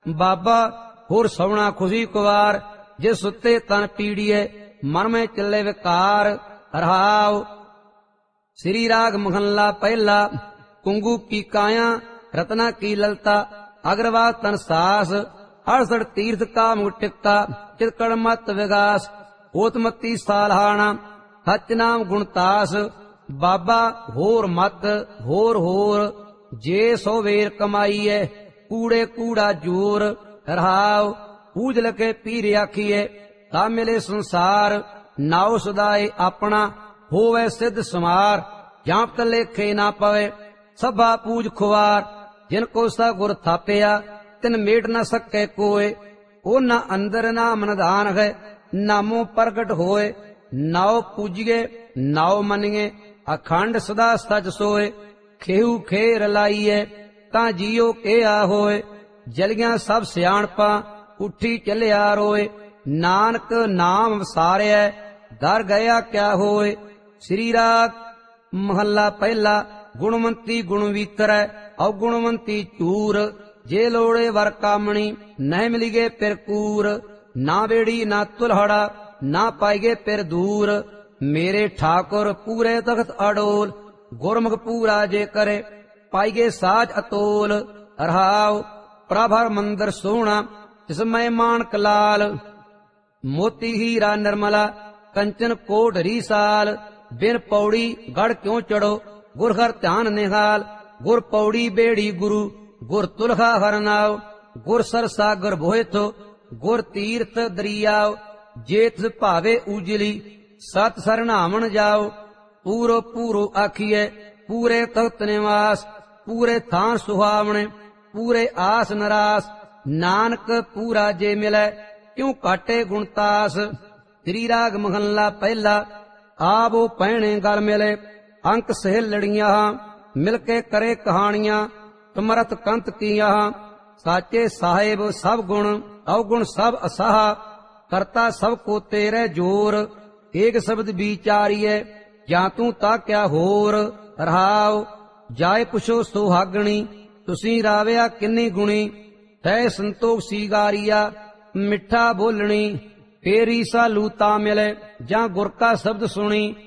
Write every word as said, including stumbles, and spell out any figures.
बाबा होर सवना खुशी कुवार, जे सुते तन पीड़िए मन में चले विकार। रहाव श्री राग महला पहला। कुंगू की काया रत्ना की ललता, अग्रवाल तन सास, अड़सठ तीर्थ का मुटिकता, चितकड़ मत विगास, ओतमती सालहाना, हच नाम गुणतास। बाबा होर मत होर होर, जे सो वेर कमाईए, कूड़े कूड़ा जोर। रहाव पूजल के पीर आखिए, ता मिले संसार, नाव सुदाए अपना, होवे सिद्ध समार। जाप लेखे ना पवे सभा पूज खुवार, जिनको सा गुर थापिया, तिन मेट न सके कोय। ओ न अंदर नाम निधान है, नामो प्रगट होए। नाव पूजिए नाव मनिए, अखंड सदा सच सोए। खेहू खेर लाइए, ता जियो के आ होए। जलियां सब सियाणपा, उठी चलिया रोए। नानक नाम वसारिया, दर गया क्या होए। श्री राग महला पहला। गुणवंती गुणवीतर, अवगुणवंती चूर। जे लोड़े वर कामणी, न मिलिगे फिर कूर। ना बेड़ी ना तुलहड़ा, ना पाइगे फिर दूर। मेरे ठाकुर पूरे तख्त अडोल, गुरमुख पूरा जे करे, पाइगे साज अतोल। रहाव प्रभर मंदिर सोना, जिसमय मानक लाल। मोती हीरा निर्मला, कंचन कोट रीसाल। बिन पौड़ी गढ़ क्यों चढ़ो, गुर हर ध्यान निहाल। गुर पौड़ी बेड़ी गुरु, गुर तुलखा हरनाव। गुर सर सागर भोयथो, गुर तीर्थ दरियाव। जेत भावे उजली, सत सरनामन जाओ। पूरो पूरो आखिए, पूरे तख्त निवास। पूरे थान सुहावने, पूरे आस नरास। नानक पूरा जे मिले, क्यों काटे गुणतास। श्री राग महला पहला। आवो पहने गल मिले, अंक सहेलड़ियां। मिलके करे कहानियां, तुमरत कंत किया। साचे साहेब सब गुण, अवगुण सब असाह। करता सब को तेरे जोर, एक शब्द विचारिए, ਜਾਂ ਤੂੰ ਤਾ ਕਿਆ ਹੋਰ। ਰਹਾਉ ਜਾਏ ਪੁਛੋ ਸੁਹਾਗਣੀ, ਤੁਸੀਂ ਰਾਵਿਆ ਕਿੰਨੀ ਗੁਣੀ। ਤੈ ਸੰਤੋਖ ਸੀਗਾਰੀਆ, ਮਿੱਠਾ ਬੋਲਣੀ। ਫੇਰੀ ਸਾਲੂ ਤਾ ਮਿਲੇ, ਜਾਂ ਗੁਰ ਕਾ ਸ਼ਬਦ ਸੁਣੀ।